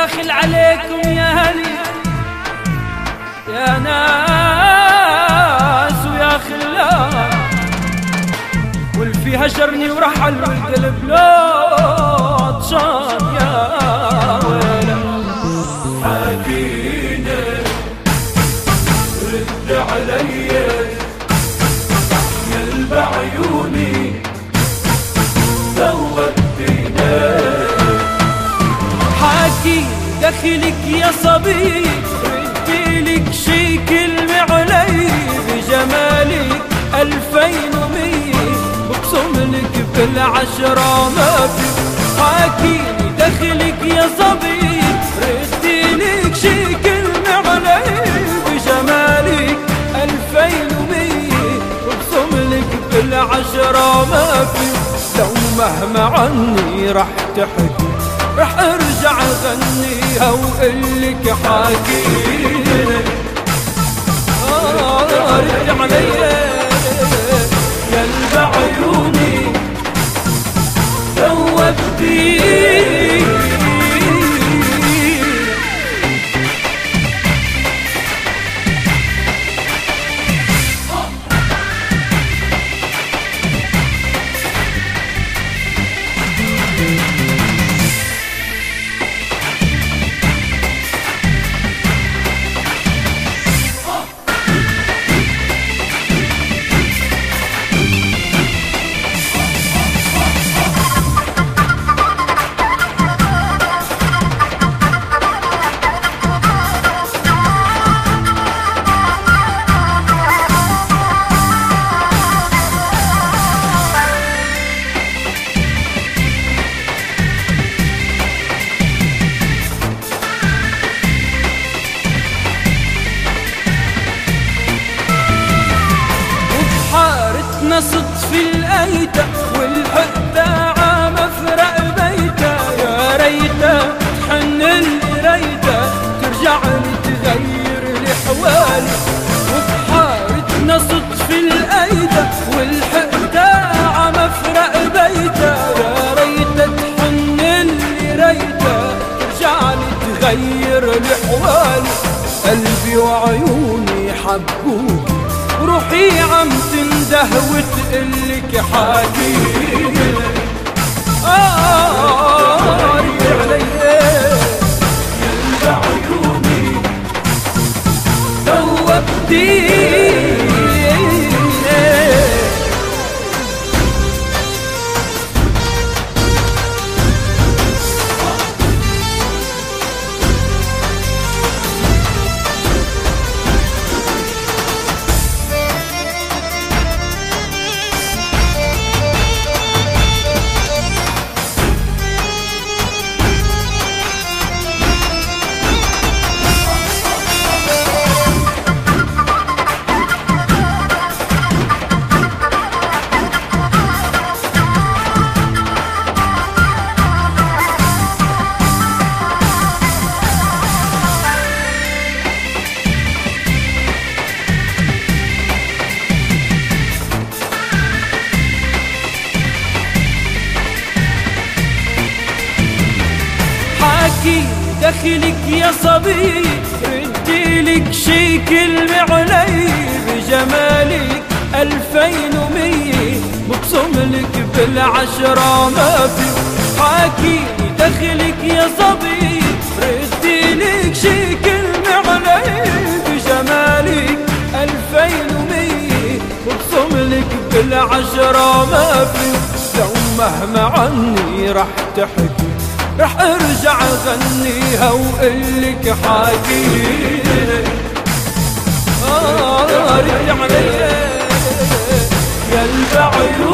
داخل عليكم يا هلي يا ناس ويا خلان، والفي هجرني ورحل والقلب لو عطشان يا ويلي. حكينا رد علي قلب عيوني ذوبتنا. حاكي دخلك يا صبي رديلك شي كلمة علي بجمالك 2100 بقسملك بالعشرة ما في. حاكي دخلك يا صبي رديلك شي كلمة علي بجمالك 2100 بقسملك بالعشرة ما في. لو مهما عني رح تحكي رح ارجع اغنيها وقلك حاكينا رد علي قلب عيوني ذوبتيني. صدف الأيتا والحدة عام فرق بيتا يا ريتا تحن اللي ريتا ترجع لي تغير لي حوالي. وبحارتنا صدف الأيتا والحدة عام فرق بيتا يا ريتا تحن اللي ريتا ترجع لي تغير لي حوالي. قلبي وعيوني حبوك روحي عم تنده وتقلك حاكينا رد علي قلب عيوني ذوبتيني. حاكي دخلك يا صبي رديلك شي كلمة علي بجمالك 2100 بقسملك بالعشرة ما في. حاكي دخلك يا صبي رديلك شي كلمة علي بجمالك 2100 بقسملك بالعشرة ما في. لو مهما عني رح تحكي رح ارجع اغنيها وقلك حاكينا رد علي قلب عيوني